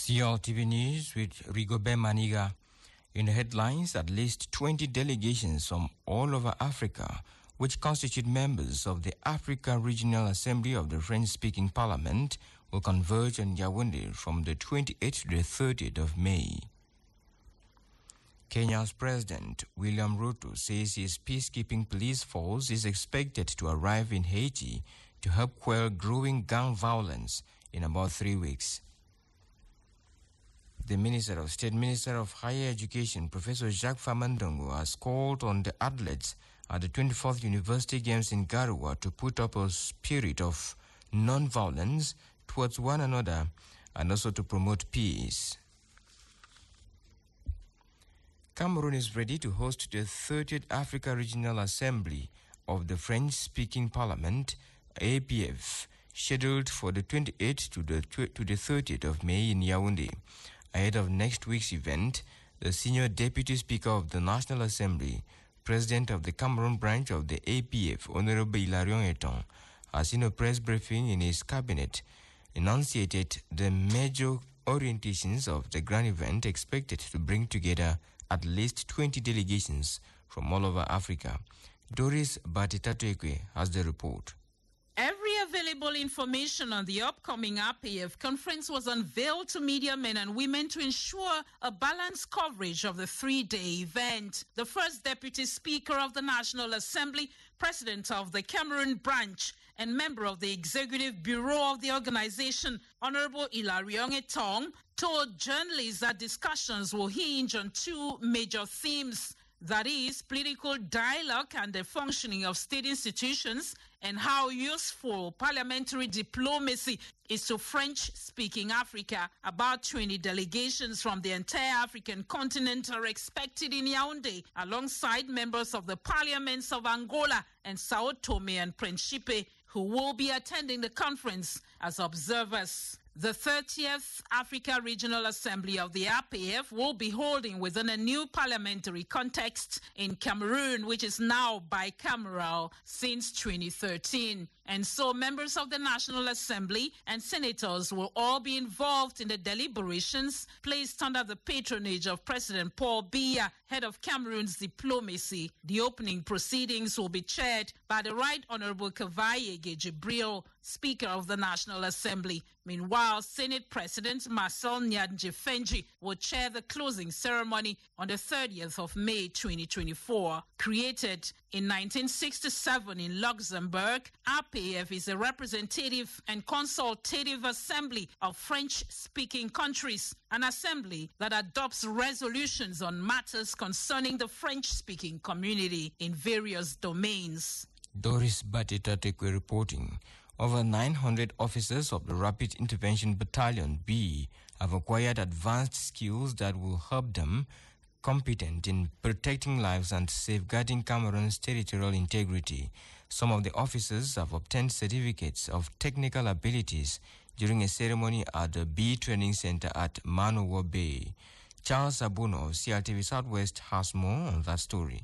CLTV News with Rigobert Maniga. In the headlines, at least 20 delegations from all over Africa, which constitute members of the Africa Regional Assembly of the French-speaking Parliament, will converge on Yaoundé from the 28th to the 30th of May. Kenya's President William Ruto says his peacekeeping police force is expected to arrive in Haiti to help quell growing gang violence in about 3 weeks. The State Minister of Higher Education, Professor Jacques Famandongo, has called on the athletes at the 24th University Games in Garoua to put up a spirit of non-violence towards one another and also to promote peace. Cameroon is ready to host the 30th Africa Regional Assembly of the French-speaking Parliament, APF, scheduled for the 28th to the 30th of May in Yaoundé. Ahead of next week's event, the Senior Deputy Speaker of the National Assembly, President of the Cameroon branch of the APF, Honorable Hilarion Eton, has in a press briefing in his cabinet enunciated the major orientations of the grand event expected to bring together at least 20 delegations from all over Africa. Doris Batitatekwe has the report. Every available information on the upcoming APF conference was unveiled to media men and women to ensure a balanced coverage of the 3-day event. The first Deputy Speaker of the National Assembly, President of the Cameroon branch, and member of the Executive Bureau of the organization, Honorable Hilarion Eton, told journalists that discussions will hinge on two major themes. That is, political dialogue and the functioning of state institutions, and how useful parliamentary diplomacy is to French-speaking Africa. About 20 delegations from the entire African continent are expected in Yaoundé, alongside members of the parliaments of Angola and Sao Tome and Principe, who will be attending the conference as observers. The 30th Africa Regional Assembly of the APF will be holding within a new parliamentary context in Cameroon, which is now bicameral since 2013. And so members of the National Assembly and senators will all be involved in the deliberations placed under the patronage of President Paul Biya, head of Cameroon's diplomacy. The opening proceedings will be chaired by the Right Honorable Kavayege Jibril, Speaker of the National Assembly. Meanwhile, Senate President Marcel Nyadje-Fenji will chair the closing ceremony on the 30th of May 2024. Created in 1967 in Luxembourg, APF is a representative and consultative assembly of French-speaking countries, an assembly that adopts resolutions on matters concerning the French-speaking community in various domains. Doris Batitatekwe reporting. Over 900 officers of the Rapid Intervention Battalion B have acquired advanced skills that will help them competent in protecting lives and safeguarding Cameroon's territorial integrity. Some of the officers have obtained certificates of technical abilities during a ceremony at the B Training Center at Manowo Bay. Charles Abuno of CLTV Southwest has more on that story.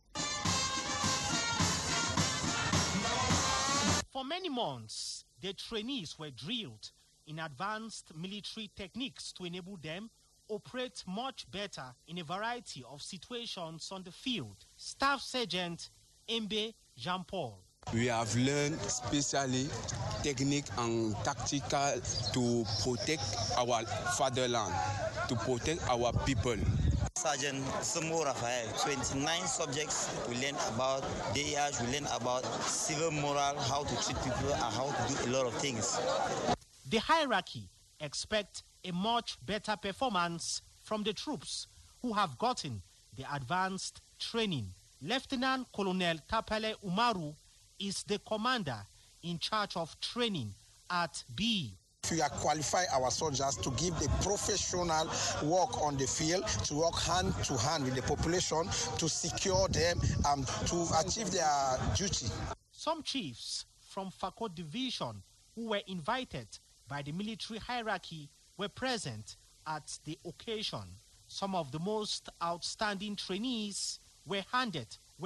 For many months, the trainees were drilled in advanced military techniques to enable them operate much better in a variety of situations on the field. Staff Sergeant Embe Jean-Paul. We have learned specially technique and tactical to protect our fatherland, to protect our people. Sergeant Samo Raphael, 29 subjects we learn about DAH, we learn about civil moral, how to treat people and how to do a lot of things. The hierarchy expect a much better performance from the troops who have gotten the advanced training. Lieutenant Colonel Tapele Umaru is the commander in charge of training at B. We are qualify our soldiers to give the professional work on the field, to work hand to hand with the population, to secure them and to achieve their duty. Some chiefs from Fakot Division who were invited by the military hierarchy were present at the occasion. Some of the most outstanding trainees were handed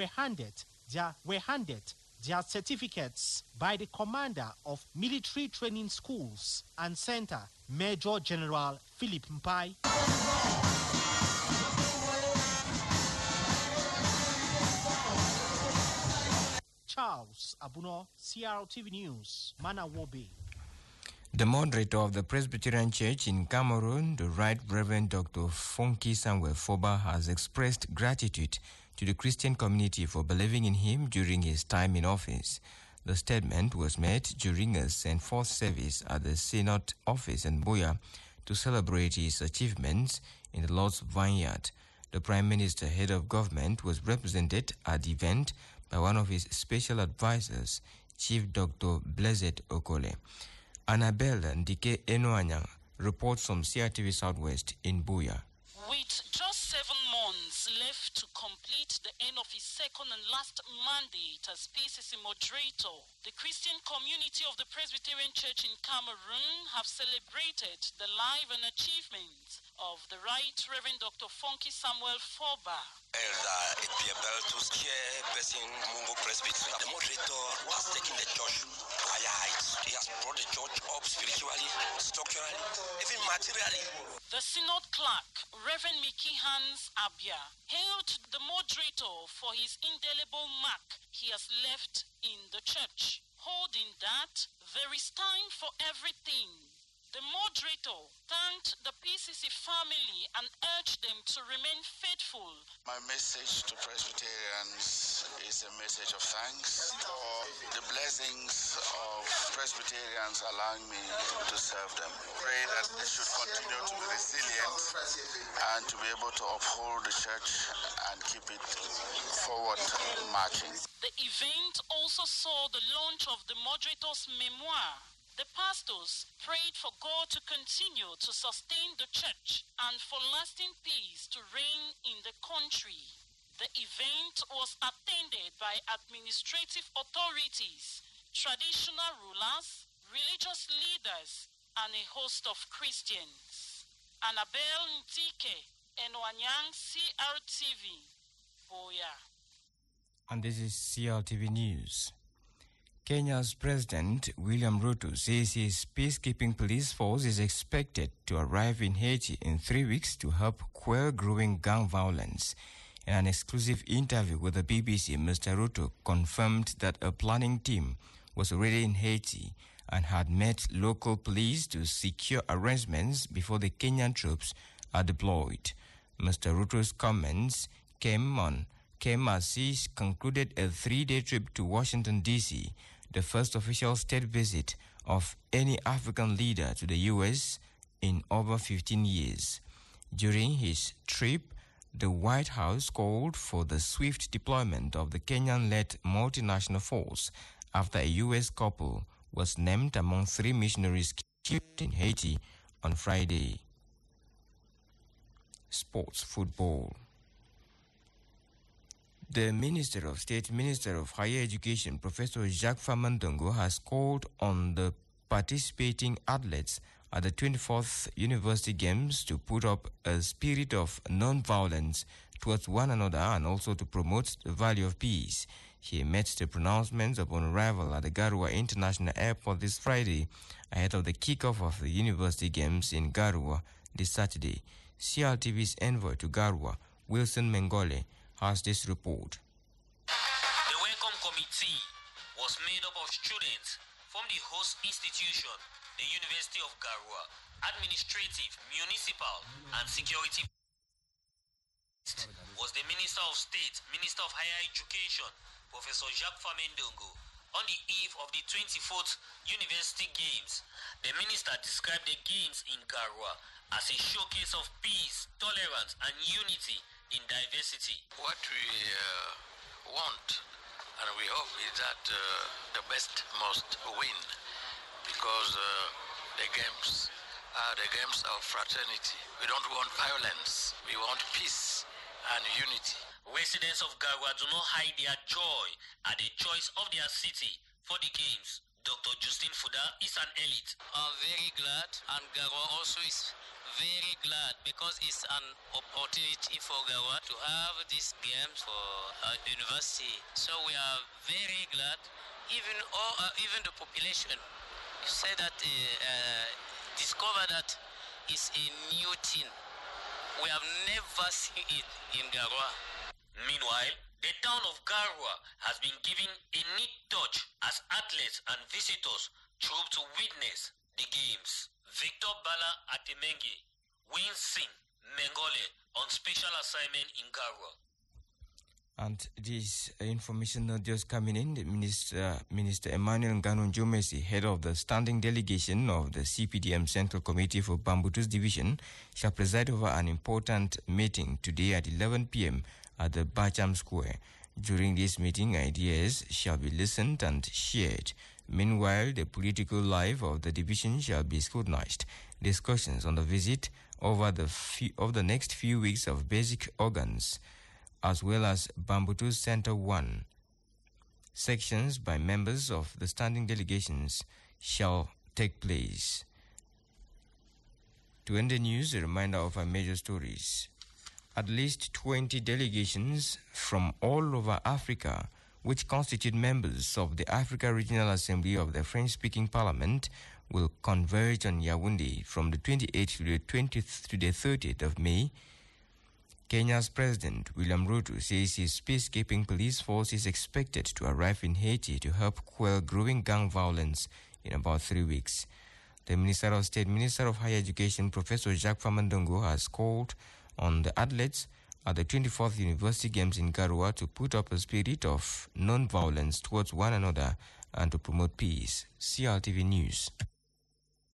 their certificates by the commander of military training schools and center, Major General Philip Mpai. Charles Abuno, CRTV News, Manawobe. The moderator of the Presbyterian Church in Cameroon, the Right Reverend Dr. Fonky Samuel Foba, has expressed gratitude to the Christian community for believing in him during his time in office. The statement was made during a St. Fourth service at the Synod office in Buea to celebrate his achievements in the Lord's Vineyard. The Prime Minister, head of government, was represented at the event by one of his special advisors, Chief Dr. Blessed Okole. Annabelle Ndike Enoanyang reports from CRTV Southwest in Buea. With just 7 months left to complete the end of his second and last mandate as PCC moderator, the Christian community of the Presbyterian Church in Cameroon have celebrated the life and achievements of the Right Reverend Dr. Fonky Samuel Foba. Elder Epiebeltus, chairperson Mungo Presbytery. The moderator has taken the church higher heights. He has brought the church up spiritually, structurally, even materially. The Synod clerk, Reverend Mickey Hans Abia, hailed the moderator for his indelible mark he has left in the church, holding that there is time for everything. The moderator thanked the PCC family and urged them to remain faithful. My message to Presbyterians is a message of thanks for the blessings of Presbyterians allowing me to serve them. Pray that they should continue to be resilient and to be able to uphold the church and keep it forward marching. The event also saw the launch of the moderator's memoir. The pastors prayed for God to continue to sustain the church and for lasting peace to reign in the country. The event was attended by administrative authorities, traditional rulers, religious leaders, and a host of Christians. Annabelle Ntike, Enoanyang, CRTV, Buea. And this is CRTV News. Kenya's President William Ruto says his peacekeeping police force is expected to arrive in Haiti in 3 weeks to help quell growing gang violence. In an exclusive interview with the BBC, Mr. Ruto confirmed that a planning team was already in Haiti and had met local police to secure arrangements before the Kenyan troops are deployed. Mr. Ruto's comments came as he concluded a 3-day trip to Washington, D.C., the first official state visit of any African leader to the U.S. in over 15 years. During his trip, the White House called for the swift deployment of the Kenyan-led multinational force after a U.S. couple was named among 3 missionaries killed in Haiti on Friday. Sports football. The Minister of State, Minister of Higher Education, Professor Jacques Famandongo, has called on the participating athletes at the 24th University Games to put up a spirit of non-violence towards one another and also to promote the value of peace. He made the pronouncements upon arrival at the Garoua International Airport this Friday ahead of the kickoff of the University Games in Garoua this Saturday. CRTV's envoy to Garoua, Wilson Mengole, has this report. The welcome committee was made up of students from the host institution, the University of Garoua, administrative, municipal, and security. Was the Minister of State, Minister of Higher Education, Professor Jacques Famandongo. On the eve of the 24th University Games, the minister described the games in Garoua as a showcase of peace, tolerance, and unity in diversity. What we want and we hope is that the best must win, because the games are the games of fraternity. We don't want violence. We want peace and unity. Residents of Garoua do not hide their joy at the choice of their city for the games. Dr. Justin Fuda is an elite. I'm very glad, and Garoua also is very glad, because it's an opportunity for Garoua to have this game for our university. So we are very glad. Even the population say that discover that is a new thing. We have never seen it in Garoua. Meanwhile, the town of Garoua has been given a neat touch as athletes and visitors troop to witness the games. Victor Bala Atemenge, Win Singh, Mengole on special assignment in Garoua. And this information not just coming in, the Minister Emmanuel Nganu Njomesi, head of the standing delegation of the CPDM Central Committee for Bambutus Division, shall preside over an important meeting today at 11 p.m. at the Bacham Square. During this meeting, ideas shall be listened and shared. Meanwhile, the political life of the division shall be scrutinized. Discussions on the visit over the next few weeks of basic organs, as well as Bambutus Center 1 sections by members of the standing delegations shall take place. To end the news, a reminder of our major stories. At least 20 delegations from all over Africa, which constitute members of the Africa Regional Assembly of the French-speaking Parliament, will converge on Yaoundé from the 28th to the 30th of May. Kenya's President William Ruto says his peacekeeping police force is expected to arrive in Haiti to help quell growing gang violence in about 3 weeks. The Minister of State, Minister of Higher Education, Professor Jacques Famandongo, has called on the athletes at the 24th University Games in Garoua to put up a spirit of non-violence towards one another and to promote peace. CRTV News.